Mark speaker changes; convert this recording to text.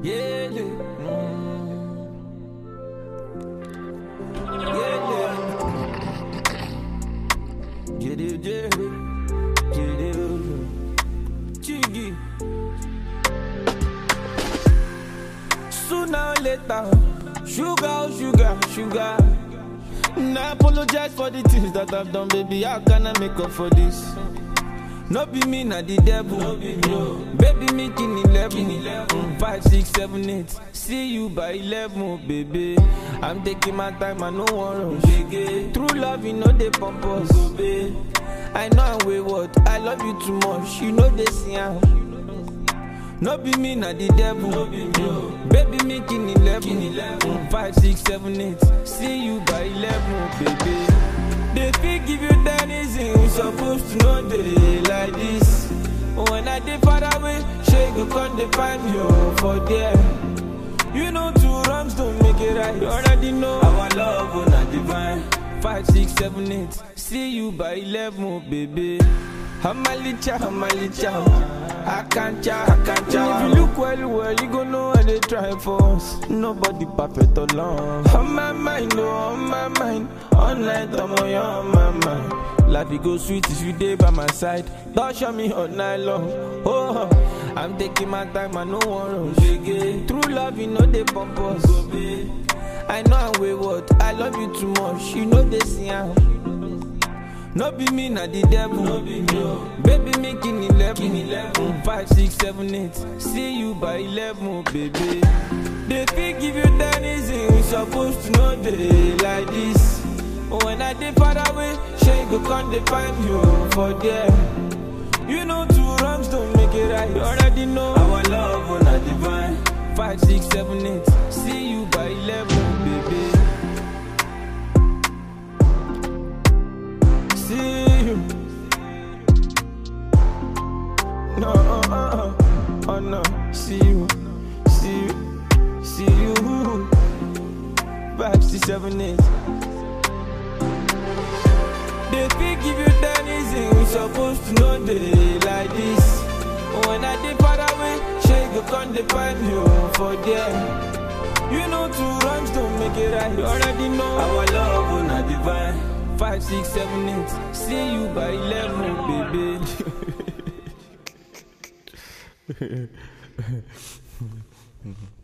Speaker 1: Yeah, get it, Chiggy. Sooner or later, sugar. I apologize for the things that I've done, baby. How can I make up for this? No be me, not the devil. No be me. Baby, me king 11. 5, 6, 7, 8. See you by 11, baby. I'm taking my time, I no one rush. True love, you know they pump us. I know I'm wayward, I love you too much. You know they see how. No be me, not the devil. No be me. Baby, me king 11. 5, 6, 7, 8. See you by 11, baby. They feel give you that easy. We supposed to know they like this. When I did far away, shake you can't define you for there. You know 2 wrongs don't make it right. You already know our love will not divine. 5, 6, 7, 8. See you by 11, baby. Hamalicha. I can't chow. If you look well, you gon' know what they try for us. Nobody perfect alone. On my mind, all night, I'm on my mind. Life it go sweet if you day by my side. Don't show me all night long. Oh, I'm taking my time, I no one rush. True love, you know they pump us. I know I'm wayward, I love you too much. You know they see how. No be me, not the devil. No be me. Baby, me king 11. 5, 6, 7, 8. See you by 11, baby. They feel give you that easy. We supposed to know they like this. When I did far away, shake you can't define you for there. You know 2 wrongs don't make it right. You already know our love will not divine. 5, 6, 7, 8. See you by 11, baby. See you. No, oh no. See you. 5, 6, 7, 8. They feel give you that easy. We supposed to know they like this. When I did far away, shake you can't define you for there. You know 2 wrongs don't make it right. You already know our love will not divine. 5, 6, 7, 8. See you by 11, baby.